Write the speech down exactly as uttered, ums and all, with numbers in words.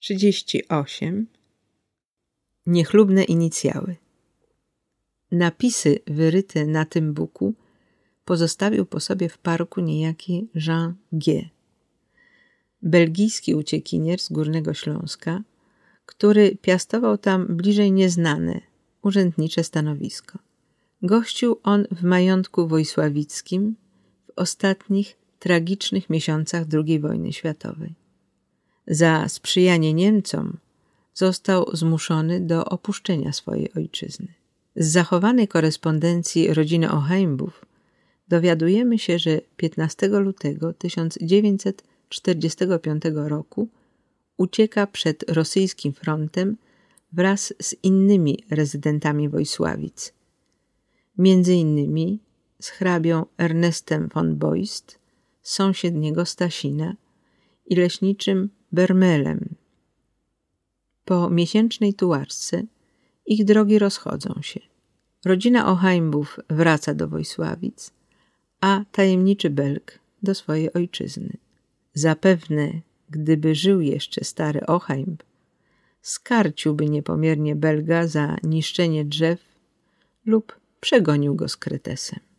trzydzieści osiem. Niechlubne inicjały. Napisy wyryte na tym buku pozostawił po sobie w parku niejaki Jean Guet, belgijski uciekinier z Górnego Śląska, który piastował tam bliżej nieznane, urzędnicze stanowisko. Gościł on w majątku wojsławickim w ostatnich tragicznych miesiącach drugiej wojny światowej. Za sprzyjanie Niemcom został zmuszony do opuszczenia swojej ojczyzny. Z zachowanej korespondencji rodziny Oheimbów dowiadujemy się, że piętnastego lutego tysiąc dziewięćset czterdziestego piątego roku ucieka przed rosyjskim frontem wraz z innymi rezydentami Wojsławic, między innymi z hrabią Ernestem von Beust z sąsiedniego Stasina i leśniczym Bermelem. Po miesięcznej tułaczce ich drogi rozchodzą się. Rodzina Oheimbów wraca do Wojsławic, a tajemniczy Belg do swojej ojczyzny. Zapewne, gdyby żył jeszcze stary Oheimb, skarciłby niepomiernie Belga za niszczenie drzew lub przegonił go z kretesem.